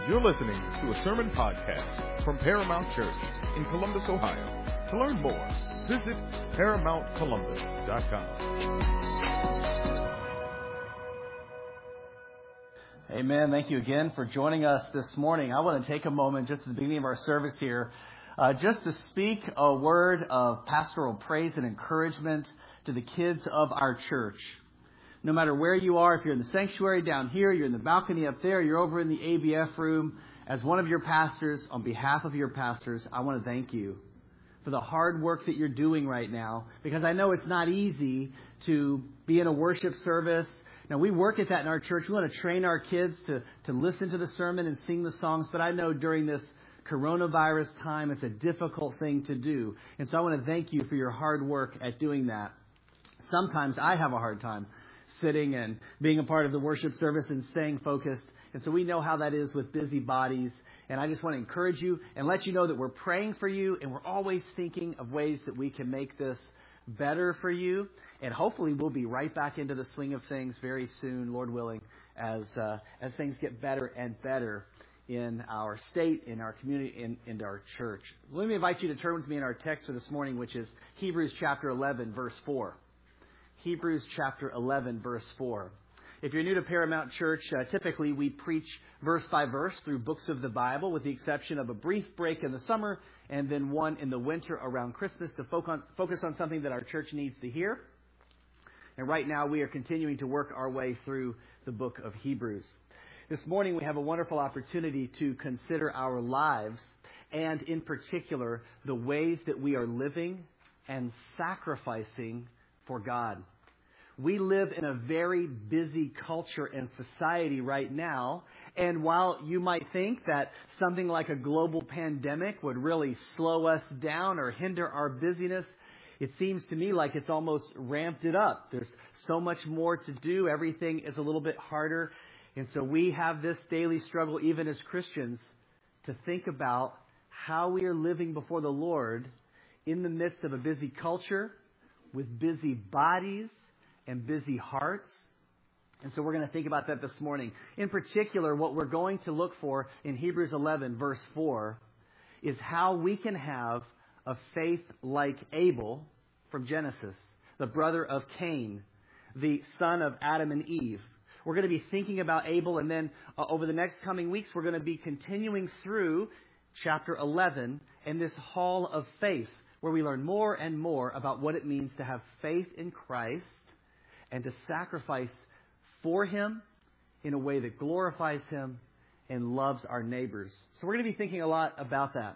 You're listening to a sermon podcast from Paramount Church in Columbus, Ohio. To learn more, visit ParamountColumbus.com. Amen. Thank you again for joining us this morning. I want to take a moment just at the beginning of our service here just to speak a word of pastoral praise and encouragement to the kids of our church. No matter where you are, if you're in the sanctuary down here, you're in the balcony up there, you're over in the ABF room, as one of your pastors, on behalf of your pastors, I want to thank you for the hard work that you're doing right now, because I know it's not easy to be in a worship service. Now, we work at that in our church. We want to train our kids to listen to the sermon and sing the songs, but I know during this coronavirus time, it's a difficult thing to do. And so I want to thank you for your hard work at doing that. Sometimes I have a hard time sitting and being a part of the worship service and staying focused. And so we know how that is with busy bodies. And I just want to encourage you and let you know that we're praying for you, and we're always thinking of ways that we can make this better for you. And hopefully we'll be right back into the swing of things very soon, Lord willing, as things get better and better in our state, in our community, in our church. Let me invite you to turn with me in our text for this morning, which is Hebrews chapter 11, verse 4. Hebrews chapter 11, verse 4. If you're new to Paramount Church, typically we preach verse by verse through books of the Bible, with the exception of a brief break in the summer and then one in the winter around Christmas to focus on something that our church needs to hear. And right now we are continuing to work our way through the book of Hebrews. This morning we have a wonderful opportunity to consider our lives, and in particular the ways that we are living and sacrificing for God. We live in a very busy culture and society right now, and while you might think that something like a global pandemic would really slow us down or hinder our busyness, it seems to me like it's almost ramped it up. There's so much more to do. Everything is a little bit harder, and so we have this daily struggle, even as Christians, to think about how we are living before the Lord in the midst of a busy culture, with busy bodies and busy hearts. And so we're going to think about that this morning. In particular, what we're going to look for in Hebrews 11, verse 4, is how we can have a faith like Abel from Genesis, the brother of Cain, the son of Adam and Eve. We're going to be thinking about Abel, and then over the next coming weeks, we're going to be continuing through chapter 11 and this hall of faith, where we learn more and more about what it means to have faith in Christ and to sacrifice for Him in a way that glorifies Him and loves our neighbors. So we're going to be thinking a lot about that.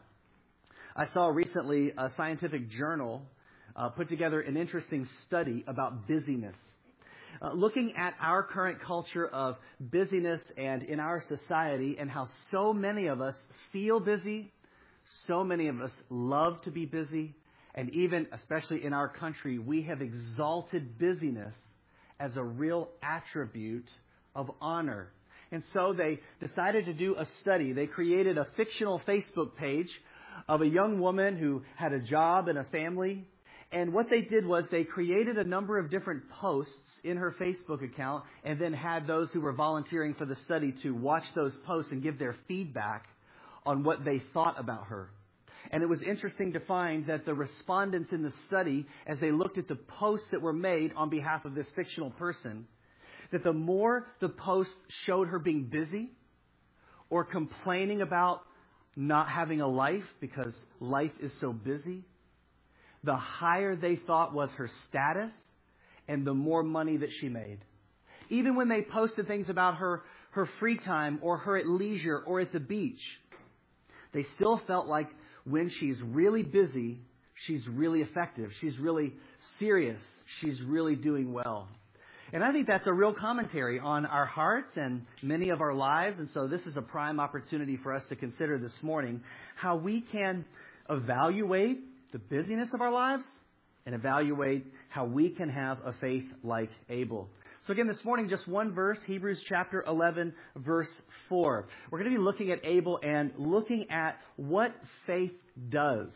I saw recently a scientific journal put together an interesting study about busyness. Looking at our current culture of busyness and in our society, and how so many of us feel busy, so many of us love to be busy, and even, especially in our country, we have exalted busyness as a real attribute of honor. And so they decided to do a study. They created a fictional Facebook page of a young woman who had a job and a family. And what they did was they created a number of different posts in her Facebook account, and then had those who were volunteering for the study to watch those posts and give their feedback on what they thought about her. And it was interesting to find that the respondents in the study, as they looked at the posts that were made on behalf of this fictional person, that the more the posts showed her being busy or complaining about not having a life because life is so busy, the higher they thought was her status and the more money that she made. Even when they posted things about her free time or her at leisure or at the beach, they still felt like when she's really busy, she's really effective. She's really serious. She's really doing well. And I think that's a real commentary on our hearts and many of our lives. And so this is a prime opportunity for us to consider this morning how we can evaluate the busyness of our lives and evaluate how we can have a faith like Abel. So again, this morning, just one verse, Hebrews chapter 11, verse 4. We're going to be looking at Abel and looking at what faith does.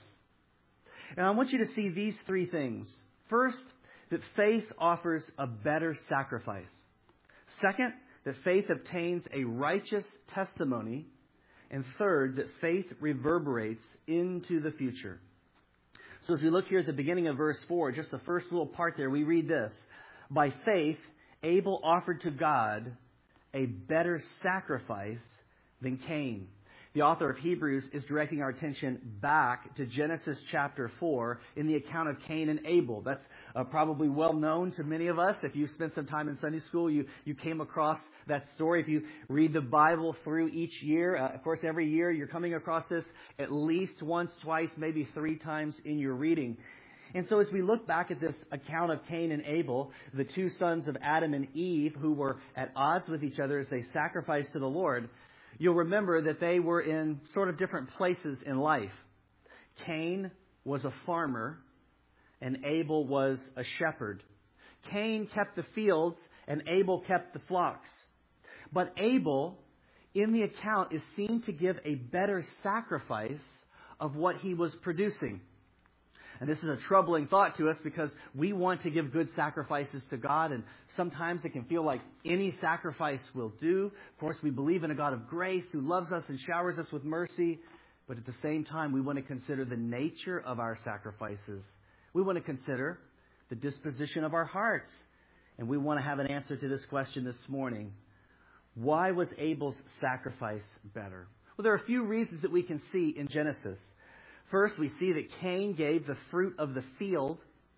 And I want you to see these three things. First, that faith offers a better sacrifice. Second, that faith obtains a righteous testimony. And third, that faith reverberates into the future. So as we look here at the beginning of verse 4, just the first little part there, we read this. By faith, Abel offered to God a better sacrifice than Cain. The author of Hebrews is directing our attention back to Genesis chapter 4 in the account of Cain and Abel. That's probably well known to many of us. If you spent some time in Sunday school, you came across that story. If you read the Bible through each year, of course, every year you're coming across this at least once, twice, maybe 3 times in your reading. And so as we look back at this account of Cain and Abel, the 2 sons of Adam and Eve who were at odds with each other as they sacrificed to the Lord, you'll remember that they were in sort of different places in life. Cain was a farmer and Abel was a shepherd. Cain kept the fields and Abel kept the flocks. But Abel, in the account, is seen to give a better sacrifice of what he was producing. And this is a troubling thought to us because we want to give good sacrifices to God, and sometimes it can feel like any sacrifice will do. Of course, we believe in a God of grace who loves us and showers us with mercy, but at the same time, we want to consider the nature of our sacrifices. We want to consider the disposition of our hearts, and we want to have an answer to this question this morning. Why was Abel's sacrifice better? Well, there are a few reasons that we can see in Genesis. First, we see that Cain gave the fruit of the field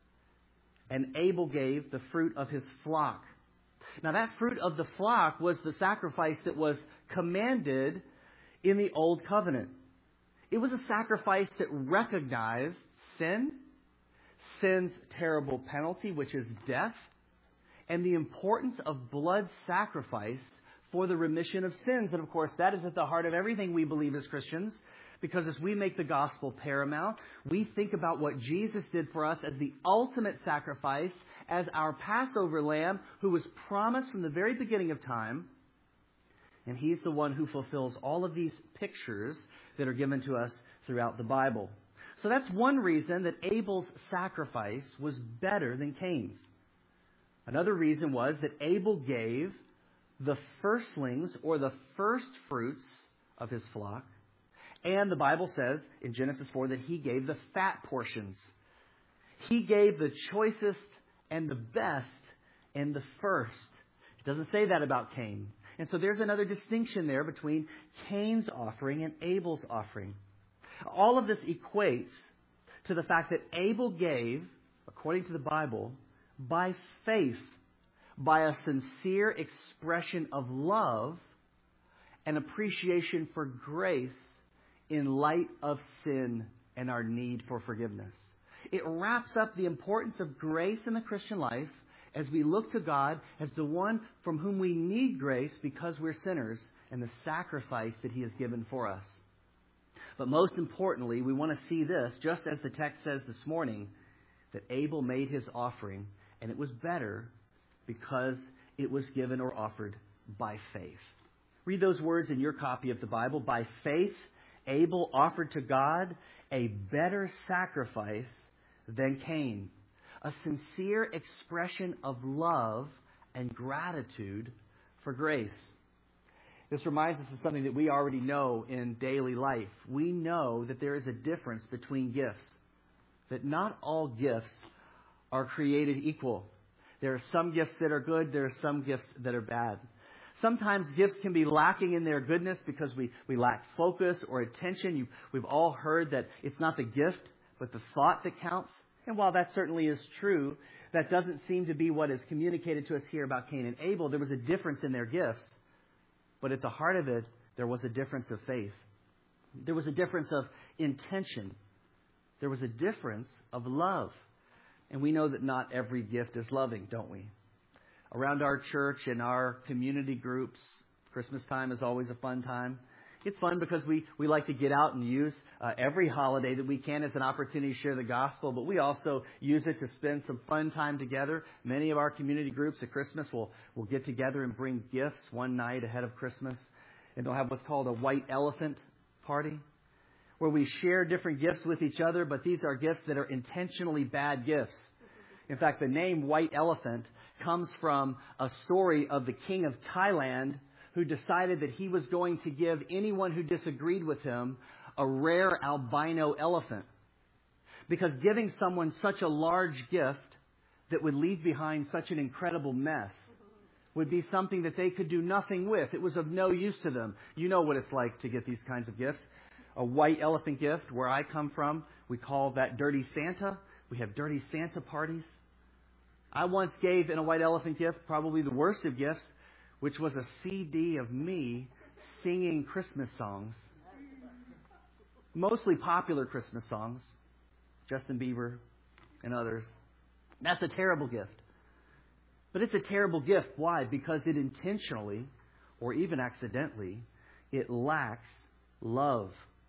and Abel gave the fruit of his flock. Now, that fruit of the flock was the sacrifice that was commanded in the Old Covenant. It was a sacrifice that recognized sin's terrible penalty, which is death, and the importance of blood sacrifice for the remission of sins. And of course, that is at the heart of everything we believe as Christians. Because as we make the gospel paramount, we think about what Jesus did for us as the ultimate sacrifice, as our Passover lamb who was promised from the very beginning of time. And he's the one who fulfills all of these pictures that are given to us throughout the Bible. So that's one reason that Abel's sacrifice was better than Cain's. Another reason was that Abel gave the firstlings or the first fruits of his flock. And the Bible says in Genesis 4 that he gave the fat portions. He gave the choicest and the best and the first. It doesn't say that about Cain. And so there's another distinction there between Cain's offering and Abel's offering. All of this equates to the fact that Abel gave, according to the Bible, by faith, by a sincere expression of love and appreciation for grace in light of sin and our need for forgiveness. It wraps up the importance of grace in the Christian life as we look to God as the one from whom we need grace because we're sinners and the sacrifice that he has given for us. But most importantly, we want to see this, just as the text says this morning, that Abel made his offering and it was better because it was given or offered by faith. Read those words in your copy of the Bible. By faith, Abel offered to God a better sacrifice than Cain, a sincere expression of love and gratitude for grace. This reminds us of something that we already know in daily life. We know that there is a difference between gifts, that not all gifts are created equal. There are some gifts that are good, there are some gifts that are bad. Sometimes gifts can be lacking in their goodness because we lack focus or attention. We've all heard that it's not the gift, but the thought that counts. And while that certainly is true, that doesn't seem to be what is communicated to us here about Cain and Abel. There was a difference in their gifts, but at the heart of it, there was a difference of faith. There was a difference of intention. There was a difference of love. And we know that not every gift is loving, don't we? Around our church and our community groups, Christmas time is always a fun time. It's fun because we like to get out and use every holiday that we can as an opportunity to share the gospel, but we also use it to spend some fun time together. Many of our community groups at Christmas will get together and bring gifts one night ahead of Christmas, and they'll have what's called a white elephant party, where we share different gifts with each other, but these are gifts that are intentionally bad gifts. In fact, the name White Elephant comes from a story of the king of Thailand who decided that he was going to give anyone who disagreed with him a rare albino elephant. Because giving someone such a large gift that would leave behind such an incredible mess would be something that they could do nothing with. It was of no use to them. You know what it's like to get these kinds of gifts. A white elephant gift, where I come from, we call that Dirty Santa. We have Dirty Santa parties. I once gave in a white elephant gift, probably the worst of gifts, which was a CD of me singing Christmas songs. Mostly popular Christmas songs. Justin Bieber and others. That's a terrible gift. But it's a terrible gift. Why? Because it intentionally, or even accidentally, it lacks love.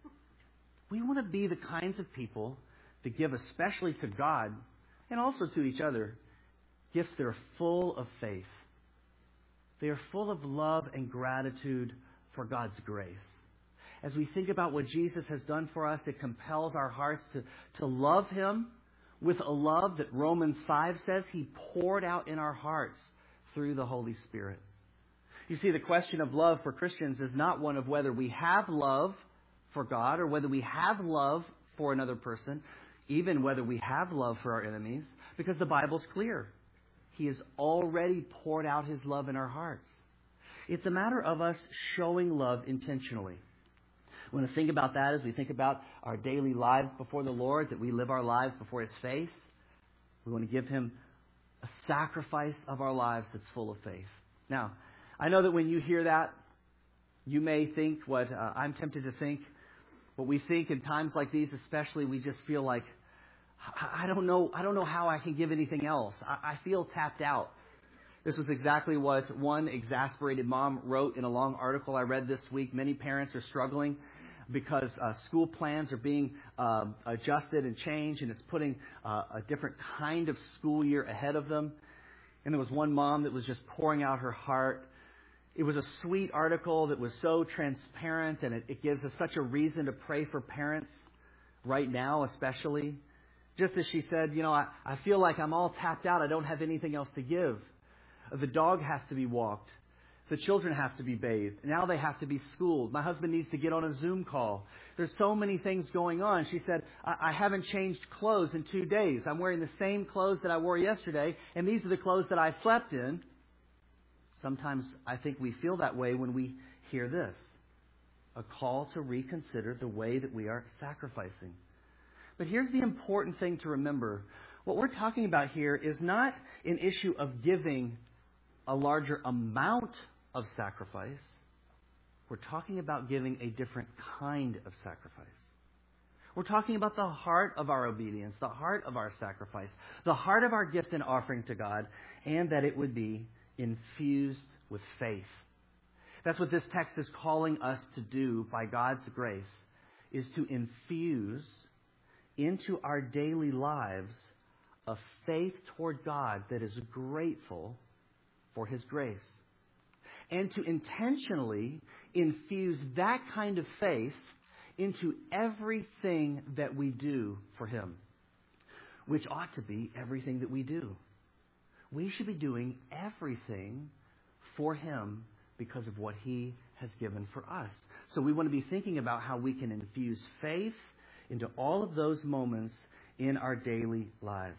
We want to be the kinds of people that give, especially to God and also to each other, gifts that are full of faith. They are full of love and gratitude for God's grace. As we think about what Jesus has done for us, it compels our hearts to love Him with a love that Romans 5 says He poured out in our hearts through the Holy Spirit. You see, the question of love for Christians is not one of whether we have love for God or whether we have love for another person, even whether we have love for our enemies, because the Bible's clear. He has already poured out His love in our hearts. It's a matter of us showing love intentionally. We want to think about that as we think about our daily lives before the Lord, that we live our lives before His face. We want to give Him a sacrifice of our lives that's full of faith. Now, I know that when you hear that, you may think what I'm tempted to think. What we think in times like these, especially, we just feel like, I don't know how I can give anything else. I feel tapped out. This was exactly what one exasperated mom wrote in a long article I read this week. Many parents are struggling because school plans are being adjusted and changed, and it's putting a different kind of school year ahead of them. And there was one mom that was just pouring out her heart. It was a sweet article that was so transparent, and it gives us such a reason to pray for parents right now, especially. Just as she said, I feel like I'm all tapped out. I don't have anything else to give. The dog has to be walked. The children have to be bathed. Now they have to be schooled. My husband needs to get on a Zoom call. There's so many things going on. She said, I haven't changed clothes in 2 days. I'm wearing the same clothes that I wore yesterday, and these are the clothes that I slept in. Sometimes I think we feel that way when we hear this. A call to reconsider the way that we are sacrificing. But here's the important thing to remember. What we're talking about here is not an issue of giving a larger amount of sacrifice. We're talking about giving a different kind of sacrifice. We're talking about the heart of our obedience, the heart of our sacrifice, the heart of our gift and offering to God, and that it would be infused with faith. That's what this text is calling us to do by God's grace, is to infuse into our daily lives a faith toward God that is grateful for His grace. And to intentionally infuse that kind of faith into everything that we do for Him, which ought to be everything that we do. We should be doing everything for Him because of what He has given for us. So we want to be thinking about how we can infuse faith into all of those moments in our daily lives.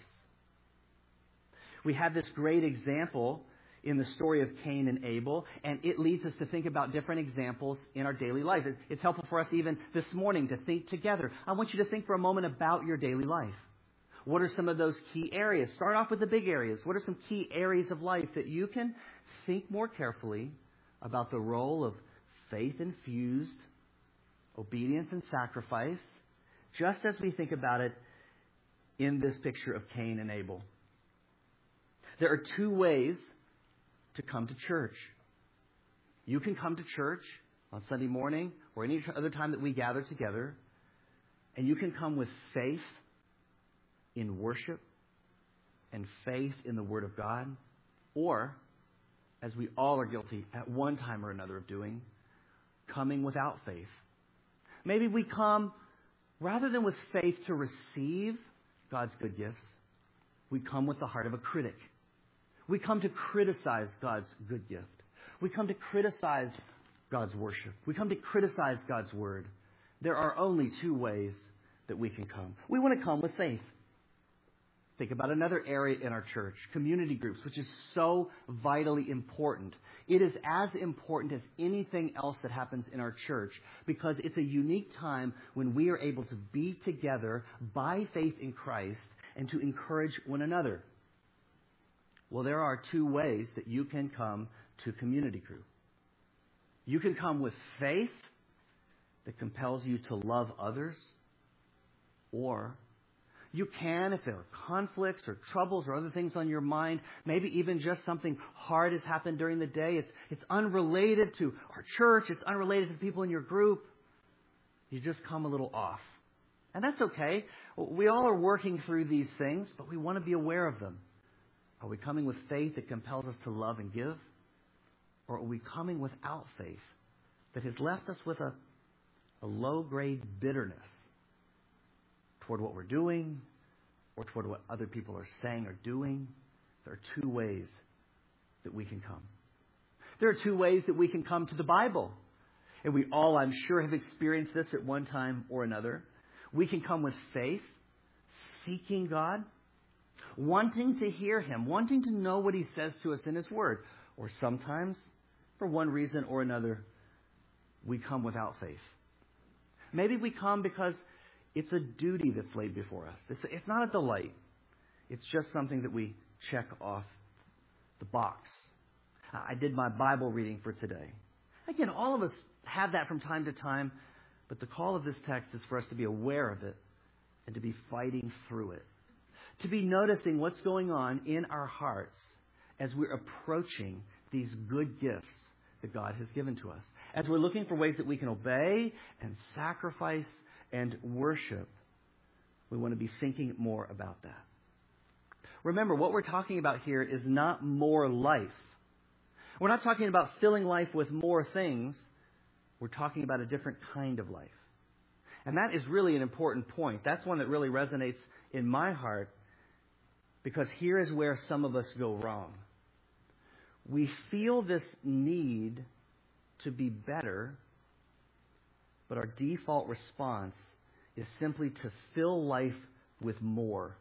We have this great example in the story of Cain and Abel, and it leads us to think about different examples in our daily life. It's helpful for us even this morning to think together. I want you to think for a moment about your daily life. What are some of those key areas? Start off with the big areas. What are some key areas of life that you can think more carefully about the role of faith-infused obedience and sacrifice, just as we think about it in this picture of Cain and Abel? There are two ways to come to church. You can come to church on Sunday morning or any other time that we gather together, and you can come with faith in worship and faith in the Word of God, or, as we all are guilty at one time or another of doing, coming without faith. Maybe we come, rather than with faith to receive God's good gifts, we come with the heart of a critic. We come to criticize God's good gift. We come to criticize God's worship. We come to criticize God's word. There are only two ways that we can come. We want to come with faith. Think about another area in our church, community groups, which is so vitally important. It is as important as anything else that happens in our church because it's a unique time when we are able to be together by faith in Christ and to encourage one another. Well, there are two ways that you can come to community group. You can come with faith that compels you to love others, or you can, if there are conflicts or troubles or other things on your mind, maybe even just something hard has happened during the day. It's unrelated to our church. It's unrelated to the people in your group. You just come a little off. And that's okay. We all are working through these things, but we want to be aware of them. Are we coming with faith that compels us to love and give? Or are we coming without faith that has left us with a low-grade bitterness toward what we're doing or toward what other people are saying or doing? There are two ways that we can come. There are two ways that we can come to the Bible. And we all, I'm sure, have experienced this at one time or another. We can come with faith, seeking God, wanting to hear Him, wanting to know what He says to us in His Word. Or sometimes, for one reason or another, we come without faith. Maybe we come because it's a duty that's laid before us. It's not a delight. It's just something that we check off the box. I did my Bible reading for today. Again, all of us have that from time to time, but the call of this text is for us to be aware of it and to be fighting through it. To be noticing what's going on in our hearts as we're approaching these good gifts that God has given to us. As we're looking for ways that we can obey and sacrifice and worship, we want to be thinking more about that. Remember, what we're talking about here is not more life. We're not talking about filling life with more things. We're talking about a different kind of life. And that is really an important point. That's one that really resonates in my heart, because here is where some of us go wrong. We feel this need to be better, but our default response is simply to fill life with more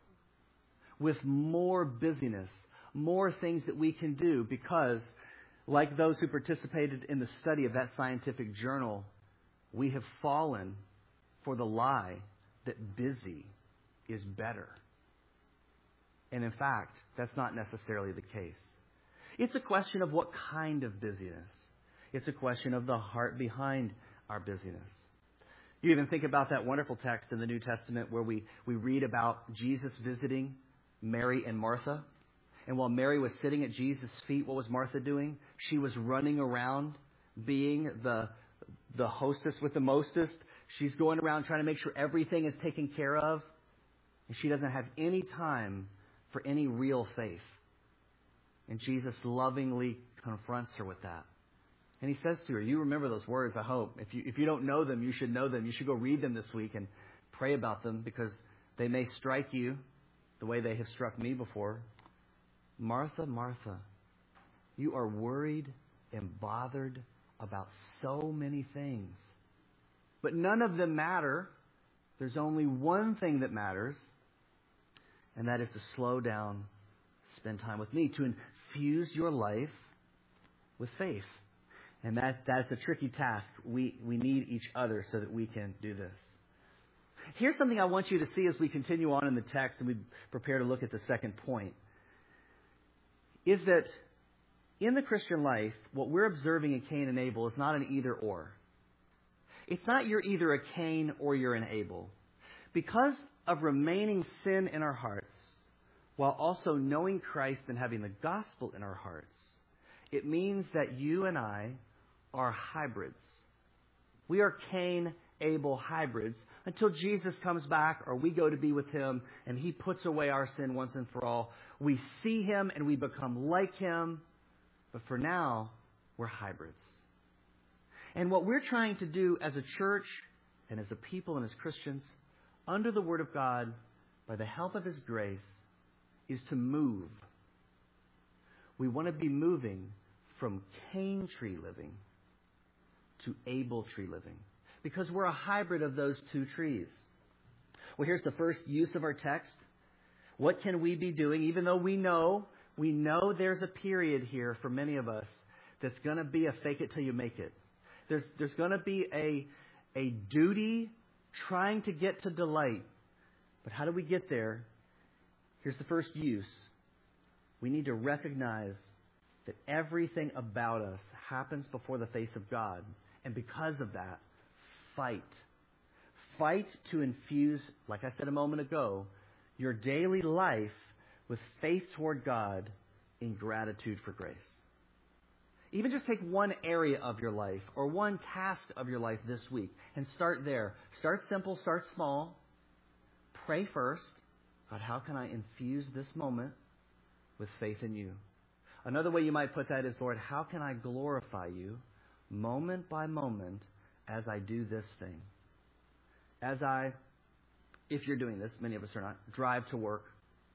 busyness, more things that we can do, because, like those who participated in the study of that scientific journal, we have fallen for the lie that busy is better. And in fact, that's not necessarily the case. It's a question of what kind of busyness. It's a question of the heart behind our busyness. You even think about that wonderful text in the New Testament where we read about Jesus visiting Mary and Martha. And while Mary was sitting at Jesus' feet, what was Martha doing? She was running around being the hostess with the mostest. She's going around trying to make sure everything is taken care of. And she doesn't have any time for any real faith. And Jesus lovingly confronts her with that. And He says to her, you remember those words, I hope. If you don't know them, you should know them. You should go read them this week and pray about them, because they may strike you the way they have struck me before. Martha, Martha, you are worried and bothered about so many things, but none of them matter. There's only one thing that matters, and that is to slow down, spend time with me, to infuse your life with faith. And that's a tricky task. We need each other so that we can do this. Here's something I want you to see as we continue on in the text and we prepare to look at the second point. Is that in the Christian life, what we're observing in Cain and Abel is not an either or. It's not you're either a Cain or you're an Abel. Because of remaining sin in our hearts, while also knowing Christ and having the gospel in our hearts, it means that you and I are hybrids. We are Cain-Abel hybrids until Jesus comes back or we go to be with Him and He puts away our sin once and for all. We see Him and we become like Him. But for now, we're hybrids. And what we're trying to do as a church and as a people and as Christians, under the Word of God, by the help of His grace, is to move. We want to be moving from Cain tree living to Abel tree living, because we're a hybrid of those two trees. Well, here's the first use of our text. What can we be doing, even though we know there's a period here for many of us that's going to be a fake it till you make it. There's going to be a duty trying to get to delight. But how do we get there? Here's the first use. We need to recognize that everything about us happens before the face of God. And because of that, fight. Fight to infuse, like I said a moment ago, your daily life with faith toward God in gratitude for grace. Even just take one area of your life or one task of your life this week and start there. Start simple, start small. Pray first. God, how can I infuse this moment with faith in you? Another way you might put that is, Lord, how can I glorify you moment by moment as I do this thing? As I, if you're doing this, many of us are not, drive to work.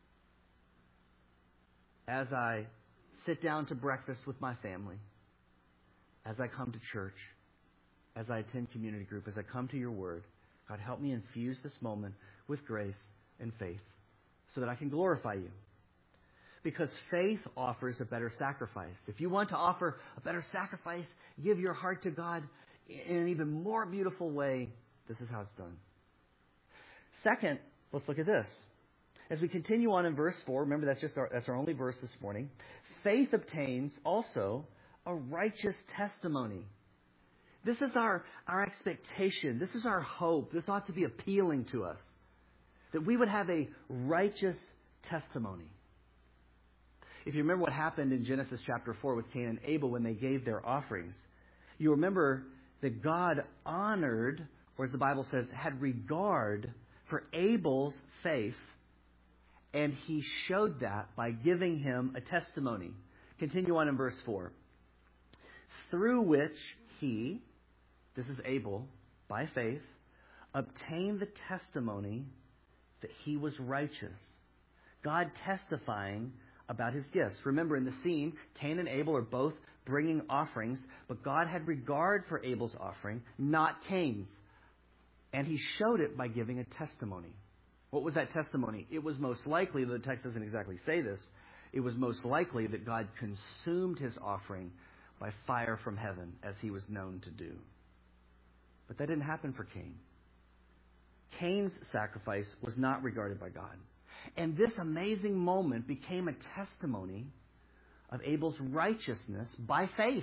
As I sit down to breakfast with my family. As I come to church. As I attend community group. As I come to your word. God, help me infuse this moment with grace and faith so that I can glorify you. Because faith offers a better sacrifice. If you want to offer a better sacrifice, give your heart to God in an even more beautiful way. This is how it's done. Second, let's look at this. As we continue on in verse 4, remember that's our only verse this morning. Faith obtains also a righteous testimony. This is our expectation. This is our hope. This ought to be appealing to us. That we would have a righteous testimony. If you remember what happened in Genesis chapter 4 with Cain and Abel when they gave their offerings, you remember that God honored, or as the Bible says, had regard for Abel's faith, and he showed that by giving him a testimony. Continue on in verse 4. Through which he, this is Abel, by faith, obtained the testimony that he was righteous. God testifying about his gifts. Remember, in the scene, Cain and Abel are both bringing offerings, but God had regard for Abel's offering, not Cain's. And he showed it by giving a testimony. What was that testimony? It was most likely, though the text doesn't exactly say this, it was most likely that God consumed his offering by fire from heaven, as he was known to do. But that didn't happen for Cain. Cain's sacrifice was not regarded by God. And this amazing moment became a testimony of Abel's righteousness by faith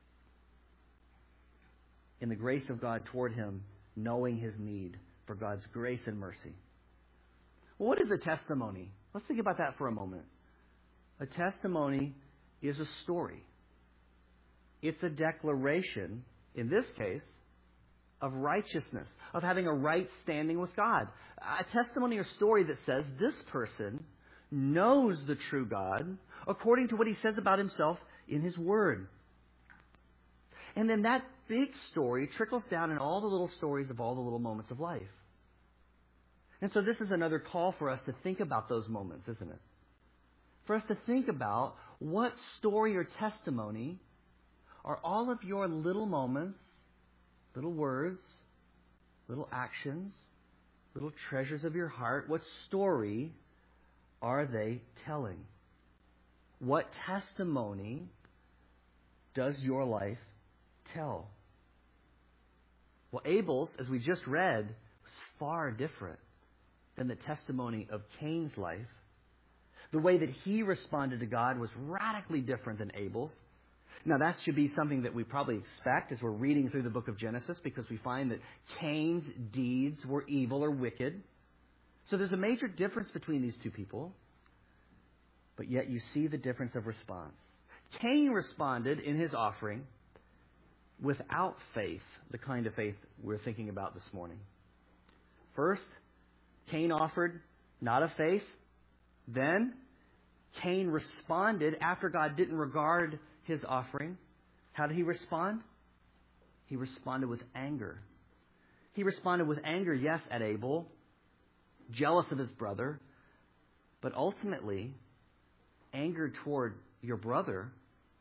in the grace of God toward him, knowing his need for God's grace and mercy. Well, what is a testimony? Let's think about that for a moment. A testimony is a story. It's a declaration, in this case, of righteousness, of having a right standing with God. A testimony or story that says this person knows the true God according to what he says about himself in his word. And then that big story trickles down in all the little stories of all the little moments of life. And so this is another call for us to think about those moments, isn't it? For us to think about what story or testimony are all of your little moments, little words, little actions, little treasures of your heart. What story are they telling? What testimony does your life tell? Well, Abel's, as we just read, was far different than the testimony of Cain's life. The way that he responded to God was radically different than Abel's. Now, that should be something that we probably expect as we're reading through the book of Genesis, because we find that Cain's deeds were evil or wicked. So there's a major difference between these two people, but yet you see the difference of response. Cain responded in his offering without faith, the kind of faith we're thinking about this morning. First, Cain offered not of faith. Then, Cain responded after God didn't regard his offering. How did he respond? He responded with anger. He responded with anger, yes, at Abel, jealous of his brother, but ultimately, anger toward your brother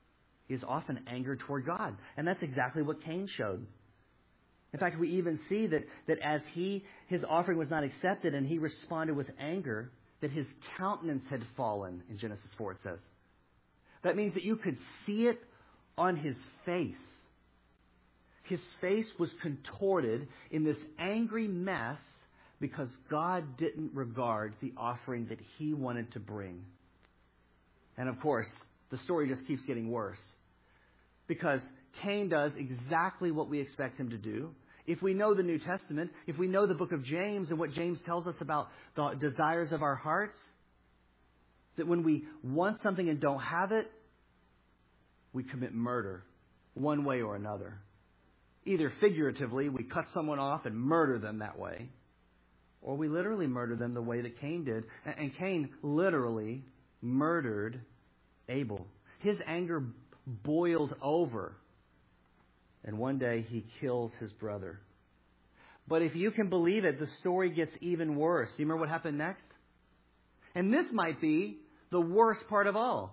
He is often angered toward God. And that's exactly what Cain showed. In fact, we even see that as his offering was not accepted and he responded with anger, that his countenance had fallen, in Genesis 4 it says. That means that you could see it on his face. His face was contorted in this angry mess because God didn't regard the offering that he wanted to bring. And of course, the story just keeps getting worse. Because Cain does exactly what we expect him to do. If we know the New Testament, if we know the book of James and what James tells us about the desires of our hearts, that when we want something and don't have it, we commit murder one way or another. Either figuratively, we cut someone off and murder them that way, or we literally murder them the way that Cain did. And Cain literally murdered Abel. His anger boiled over, and one day he kills his brother. But if you can believe it, the story gets even worse. Do you remember what happened next? And this might be the worst part of all.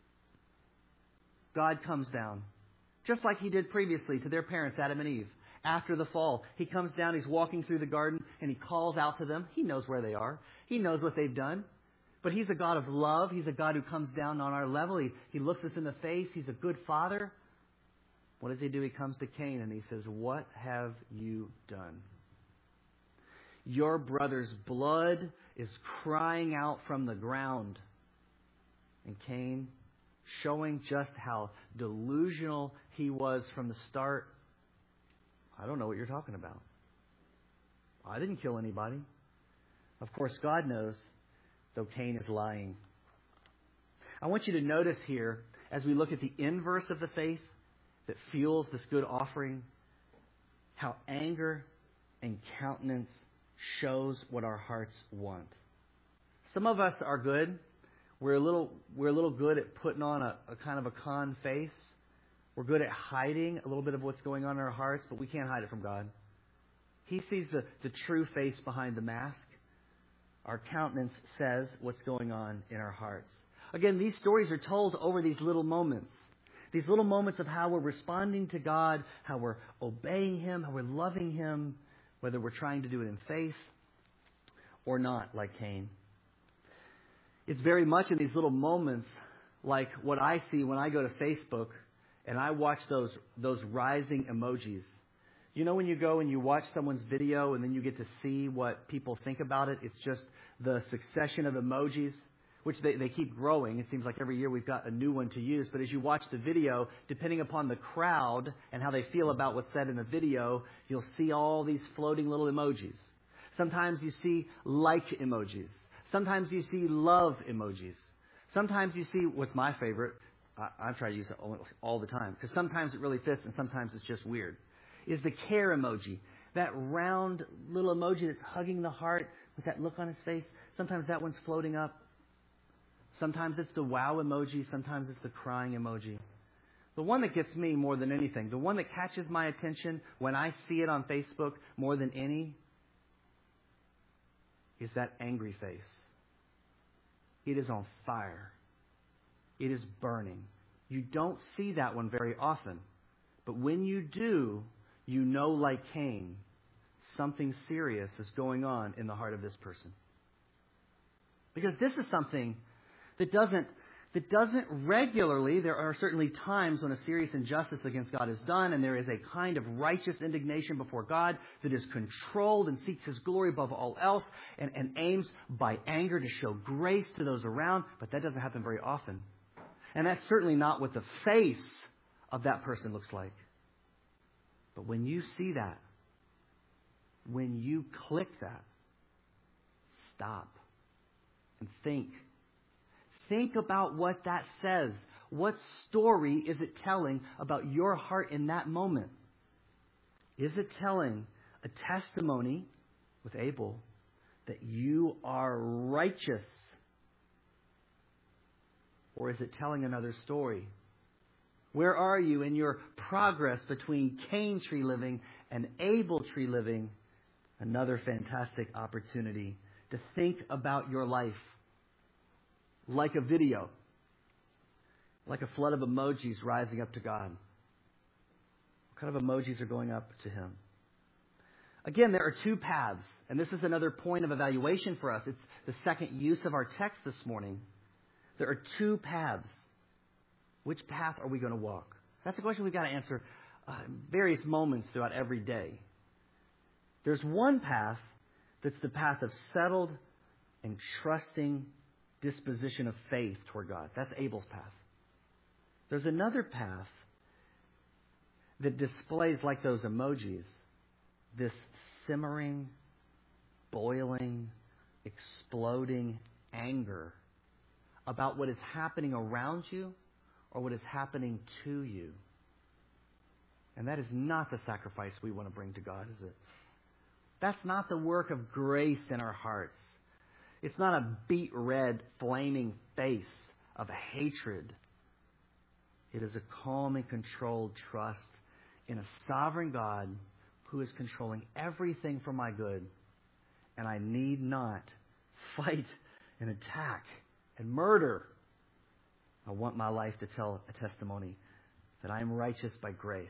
God comes down, just like he did previously to their parents, Adam and Eve. After the fall, he comes down, he's walking through the garden, and he calls out to them. He knows where they are. He knows what they've done. But he's a God of love. He's a God who comes down on our level. He looks us in the face. He's a good father. What does he do? He comes to Cain and he says, "What have you done? Your brother's blood is crying out from the ground." And Cain, showing just how delusional he was from the start, "I don't know what you're talking about. I didn't kill anybody." Of course, God knows, though Cain is lying. I want you to notice here, as we look at the inverse of the faith that fuels this good offering, how anger and countenance shows what our hearts want. Some of us are good. We're a little good at putting on a kind of a con face. We're good at hiding a little bit of what's going on in our hearts, but we can't hide it from God. He sees the true face behind the mask. Our countenance says what's going on in our hearts. Again, these stories are told over these little moments. These little moments of how we're responding to God, how we're obeying Him, how we're loving Him, whether we're trying to do it in faith or not, like Cain. It's very much in these little moments like what I see when I go to Facebook and I watch those rising emojis. You know when you go and you watch someone's video and then you get to see what people think about it? It's just the succession of emojis, which they keep growing. It seems like every year we've got a new one to use. But as you watch the video, depending upon the crowd and how they feel about what's said in the video, you'll see all these floating little emojis. Sometimes you see like emojis. Sometimes you see love emojis. Sometimes you see, what's my favorite, I try to use it all the time, because sometimes it really fits and sometimes it's just weird, is the care emoji. That round little emoji that's hugging the heart with that look on his face. Sometimes that one's floating up. Sometimes it's the wow emoji. Sometimes it's the crying emoji. The one that gets me more than anything, the one that catches my attention when I see it on Facebook more than any, is that angry face. It is on fire. It is burning. You don't see that one very often. But when you do, you know, like Cain, something serious is going on in the heart of this person. Because this is something that doesn't regularly, there are certainly times when a serious injustice against God is done, and there is a kind of righteous indignation before God that is controlled and seeks His glory above all else and aims by anger to show grace to those around, but that doesn't happen very often. And that's certainly not what the face of that person looks like. But when you see that, when you click that, stop and think. Think about what that says. What story is it telling about your heart in that moment? Is it telling a testimony with Abel that you are righteous? Or is it telling another story? Where are you in your progress between Cain tree living and Abel tree living? Another fantastic opportunity to think about your life like a video. like a flood of emojis rising up to God. What kind of emojis are going up to Him? Again, there are two paths, and this is another point of evaluation for us. It's the second use of our text this morning. There are two paths. Which path are we going to walk? That's a question we've got to answer various moments throughout every day. There's one path that's the path of settled and trusting disposition of faith toward God. That's Abel's path. There's another path that displays, like those emojis, this simmering, boiling, exploding anger about what is happening around you or what is happening to you. And that is not the sacrifice we want to bring to God, is it? That's not the work of grace in our hearts. It's not a beet red, flaming face of hatred. It is a calm and controlled trust in a sovereign God who is controlling everything for my good. And I need not fight and attack and murder. I want my life to tell a testimony that I am righteous by grace.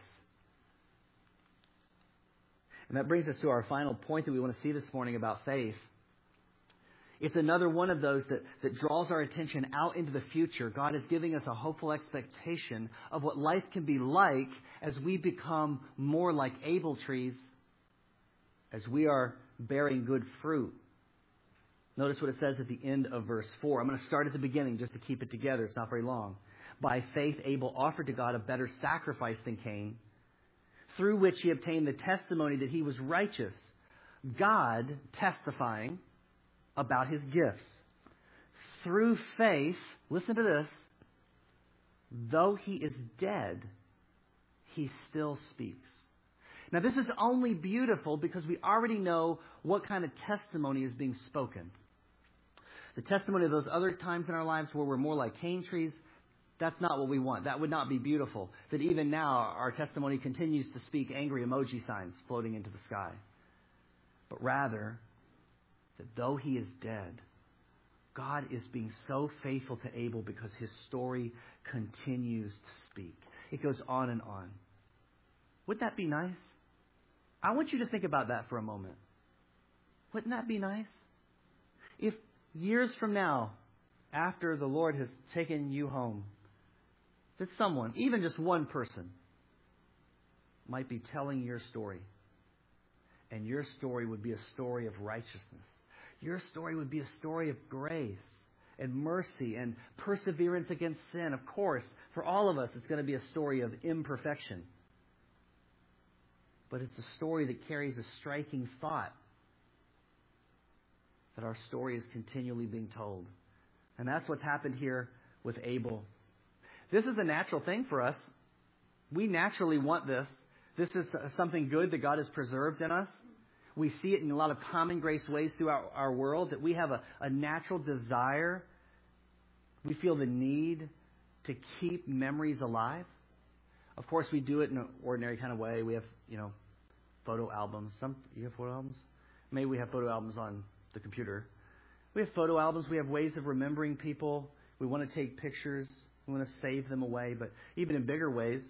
And that brings us to our final point that we want to see this morning about faith. It's another one of those that draws our attention out into the future. God is giving us a hopeful expectation of what life can be like as we become more like Abel trees, as we are bearing good fruit. Notice what it says at the end of verse 4. I'm going to start at the beginning just to keep it together. It's not very long. By faith, Abel offered to God a better sacrifice than Cain, through which he obtained the testimony that he was righteous, God testifying about his gifts. Through faith, listen to this, though he is dead, he still speaks. Now, this is only beautiful because we already know what kind of testimony is being spoken. The testimony of those other times in our lives where we're more like cane trees, that's not what we want. That would not be beautiful. That even now our testimony continues to speak angry emoji signs floating into the sky. But rather, that though he is dead, God is being so faithful to Abel because his story continues to speak. It goes on and on. Wouldn't that be nice? I want you to think about that for a moment. Wouldn't that be nice? If years from now, after the Lord has taken you home, that someone, even just one person, might be telling your story. And your story would be a story of righteousness. Your story would be a story of grace and mercy and perseverance against sin. Of course, for all of us, it's going to be a story of imperfection. But it's a story that carries a striking thought that our story is continually being told. And that's what's happened here with Abel. This is a natural thing for us. We naturally want this. This is something good that God has preserved in us. We see it in a lot of common grace ways throughout our world, that we have a natural desire. We feel the need to keep memories alive. Of course, we do it in an ordinary kind of way. We have, photo albums. You have photo albums? Maybe we have photo albums on the computer. We have photo albums. We have ways of remembering people. We want to take pictures. We want to save them away. But even in bigger ways,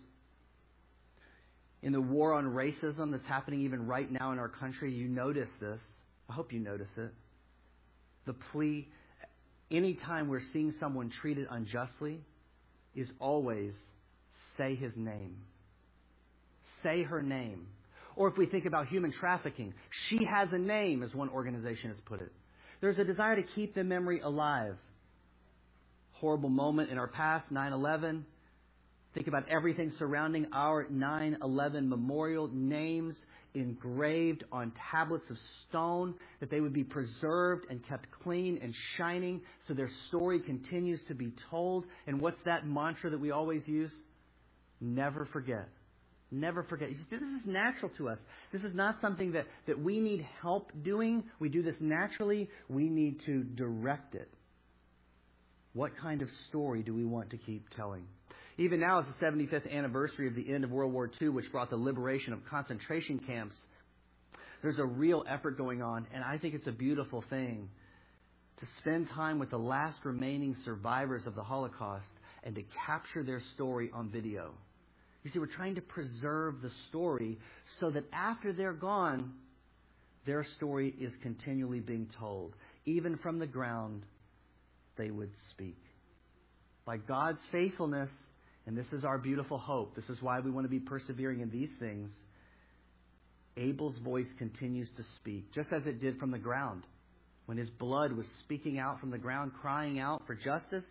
in the war on racism that's happening even right now in our country, you notice this. I hope you notice it. The plea, anytime we're seeing someone treated unjustly, is always say his name. Say her name. Or if we think about human trafficking, she has a name, as one organization has put it. There's a desire to keep the memory alive. Horrible moment in our past, 9/11. Think about everything surrounding our 9/11 memorial, names engraved on tablets of stone, that they would be preserved and kept clean and shining so their story continues to be told. And what's that mantra that we always use? Never forget. Never forget. This is natural to us. This is not something that we need help doing. We do this naturally. We need to direct it. What kind of story do we want to keep telling? Even now, it's the 75th anniversary of the end of World War II, which brought the liberation of concentration camps. There's a real effort going on, and I think it's a beautiful thing to spend time with the last remaining survivors of the Holocaust and to capture their story on video. You see, we're trying to preserve the story so that after they're gone, their story is continually being told. Even from the ground, they would speak. By God's faithfulness, and this is our beautiful hope, this is why we want to be persevering in these things, Abel's voice continues to speak, just as it did from the ground. When his blood was speaking out from the ground, crying out for justice.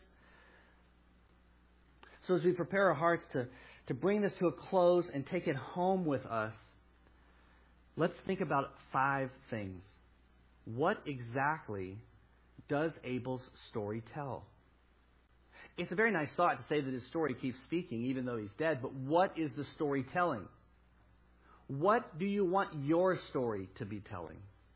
So as we prepare our hearts to bring this to a close and take it home with us, let's think about 5 things. What exactly does Abel's story tell? It's a very nice thought to say that his story keeps speaking even though he's dead, but what is the story telling? What do you want your story to be telling?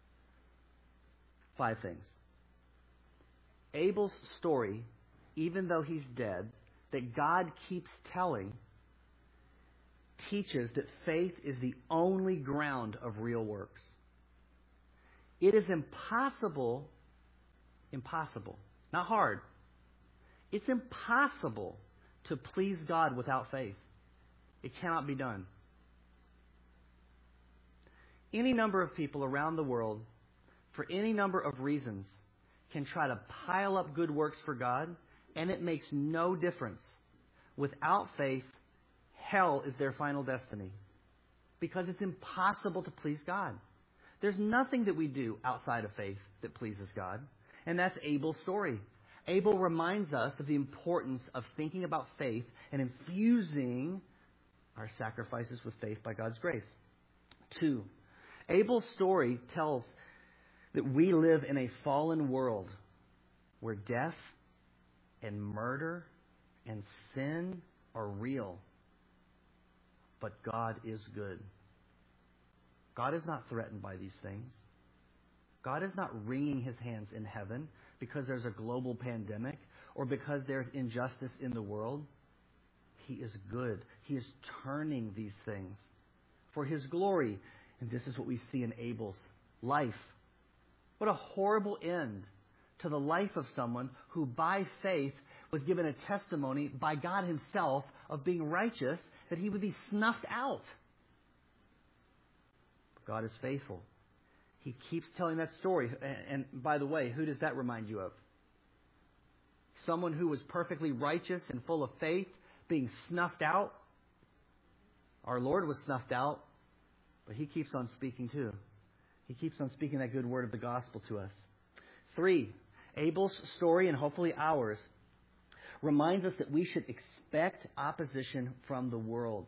5 things. Abel's story, even though he's dead, that God keeps telling, teaches that faith is the only ground of real works. It is impossible, not hard. It's impossible to please God without faith. It cannot be done. Any number of people around the world, for any number of reasons, can try to pile up good works for God, and it makes no difference. Without faith, hell is their final destiny, because it's impossible to please God. There's nothing that we do outside of faith that pleases God, and that's Abel's story. Abel reminds us of the importance of thinking about faith and infusing our sacrifices with faith by God's grace. 2, Abel's story tells that we live in a fallen world where death and murder and sin are real. But God is good. God is not threatened by these things. God is not wringing his hands in heaven because there's a global pandemic or because there's injustice in the world. He is good. He is turning these things for his glory. And this is what we see in Abel's life. What a horrible end to the life of someone who by faith was given a testimony by God himself of being righteous, that he would be snuffed out. But God is faithful. He keeps telling that story. And by the way, who does that remind you of? Someone who was perfectly righteous and full of faith being snuffed out. Our Lord was snuffed out, but he keeps on speaking too. He keeps on speaking that good word of the gospel to us. 3, Abel's story, and hopefully ours, reminds us that we should expect opposition from the world.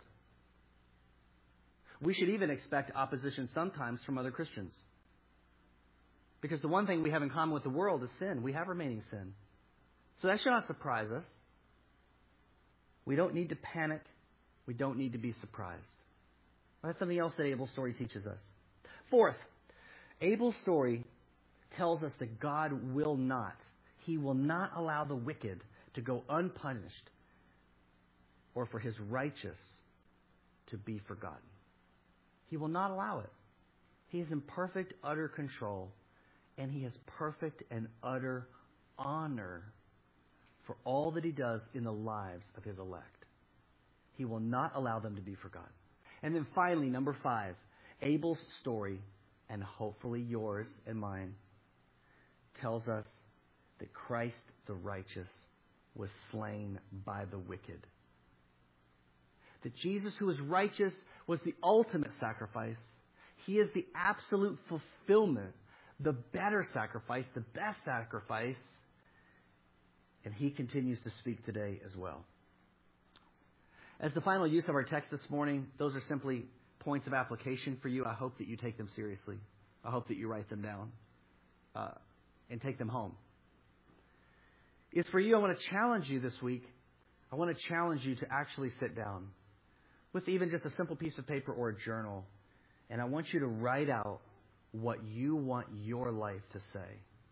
We should even expect opposition sometimes from other Christians. Because the one thing we have in common with the world is sin. We have remaining sin. So that should not surprise us. We don't need to panic. We don't need to be surprised. That's something else that Abel's story teaches us. 4th, Abel's story tells us that God will not. He will not allow the wicked to go unpunished or for his righteous to be forgotten. He will not allow it. He is in perfect, utter control, and he has perfect and utter honor for all that he does in the lives of his elect. He will not allow them to be forgotten. And then finally, number 5, Abel's story, and hopefully yours and mine, tells us that Christ the righteous was slain by the wicked. That Jesus, who is righteous, was the ultimate sacrifice. He is the absolute fulfillment, the better sacrifice, the best sacrifice. And he continues to speak today as well. As the final use of our text this morning, those are simply points of application for you. I hope that you take them seriously. I hope that you write them down and take them home. It's for you, I want to challenge you this week. I want to challenge you to actually sit down with even just a simple piece of paper or a journal. And I want you to write out what you want your life to say.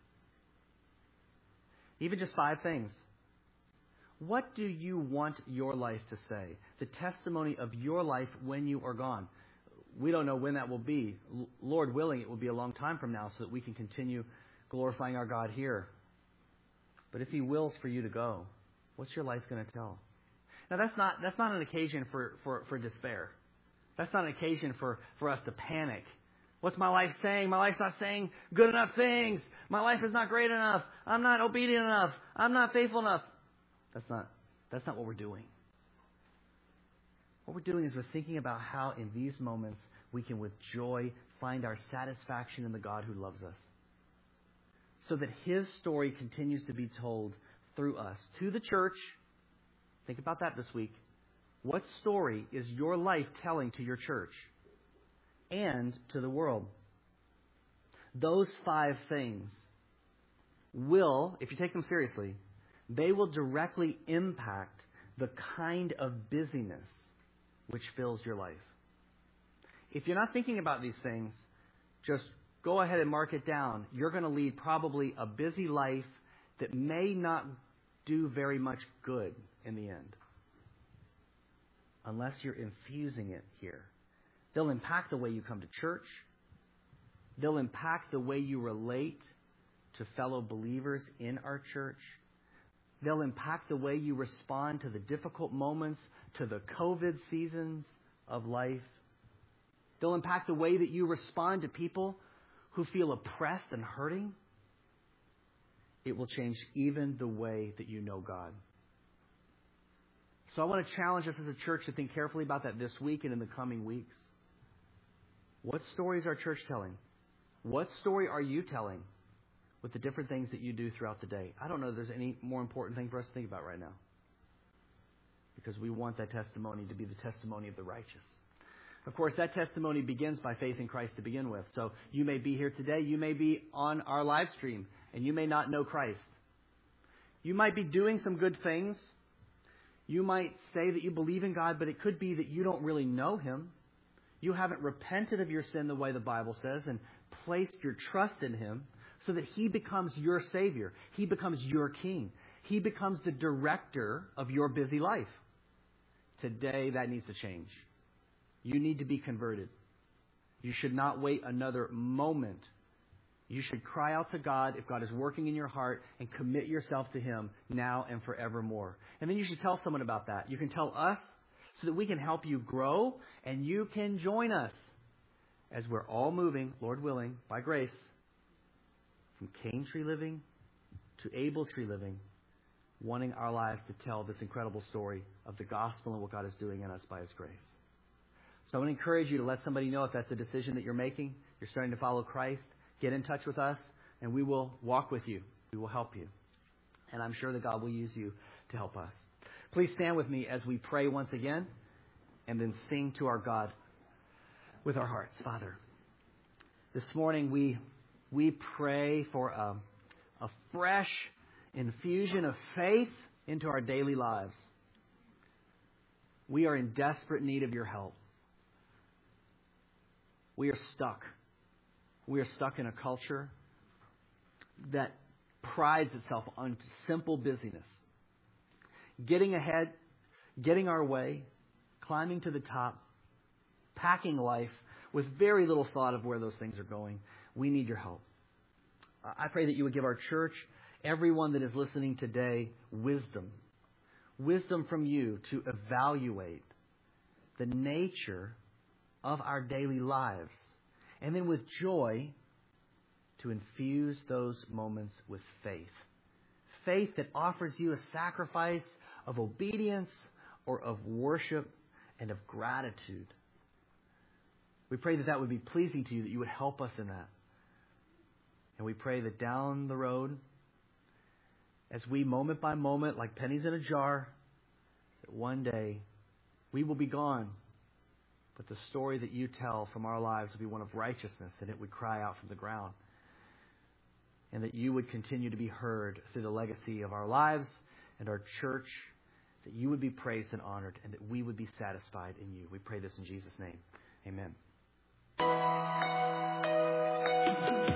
Even just 5 things. What do you want your life to say? The testimony of your life when you are gone. We don't know when that will be. Lord willing, it will be a long time from now so that we can continue glorifying our God here. But if he wills for you to go, What's your life going to tell? Now, that's not an occasion for despair. That's not an occasion for us to panic. What's my life saying? My life's not saying good enough things. My life is not great enough. I'm not obedient enough. I'm not faithful enough. That's not what we're doing. What we're doing is we're thinking about how in these moments we can with joy find our satisfaction in the God who loves us. So that His story continues to be told through us to the church. Think about that this week. What story is your life telling to your church and to the world? Those 5 things will, if you take them seriously, they will directly impact the kind of busyness which fills your life. If you're not thinking about these things, just go ahead and mark it down. You're going to lead probably a busy life that may not do very much good in the end, unless you're infusing it here. They'll impact the way you come to church. They'll impact the way you relate to fellow believers in our church. They'll impact the way you respond to the difficult moments, to the COVID seasons of life. They'll impact the way that you respond to people who feel oppressed and hurting. It will change even the way that you know God. So I want to challenge us as a church to think carefully about that this week and in the coming weeks. What story is our church telling? What story are you telling with the different things that you do throughout the day? I don't know if there's any more important thing for us to think about right now, because we want that testimony to be the testimony of the righteous. Of course, that testimony begins by faith in Christ to begin with. So you may be here today. You may be on our live stream, and you may not know Christ. You might be doing some good things. You might say that you believe in God, but it could be that you don't really know Him. You haven't repented of your sin the way the Bible says and placed your trust in Him so that He becomes your Savior. He becomes your King. He becomes the director of your busy life. Today, that needs to change. You need to be converted. You should not wait another moment. You should cry out to God if God is working in your heart and commit yourself to Him now and forevermore. And then you should tell someone about that. You can tell us so that we can help you grow, and you can join us as we're all moving, Lord willing, by grace, from Cane Tree living to Able Tree living, wanting our lives to tell this incredible story of the gospel and what God is doing in us by His grace. So I want to encourage you to let somebody know if that's a decision that you're making, you're starting to follow Christ. Get in touch with us, and we will walk with you. We will help you. And I'm sure that God will use you to help us. Please stand with me as we pray once again and then sing to our God with our hearts. Father, this morning we pray for a fresh infusion of faith into our daily lives. We are in desperate need of your help. We are stuck. We are stuck in a culture that prides itself on simple busyness. Getting ahead, getting our way, climbing to the top, packing life with very little thought of where those things are going. We need your help. I pray that you would give our church, everyone that is listening today, wisdom. Wisdom from you to evaluate the nature of our daily lives. And then with joy, to infuse those moments with faith. Faith that offers you a sacrifice of obedience or of worship and of gratitude. We pray that that would be pleasing to you, that you would help us in that. And we pray that down the road, as we moment by moment, like pennies in a jar, that one day we will be gone. But the story that you tell from our lives will be one of righteousness, and it would cry out from the ground. And that you would continue to be heard through the legacy of our lives and our church, that you would be praised and honored, and that we would be satisfied in you. We pray this in Jesus' name. Amen.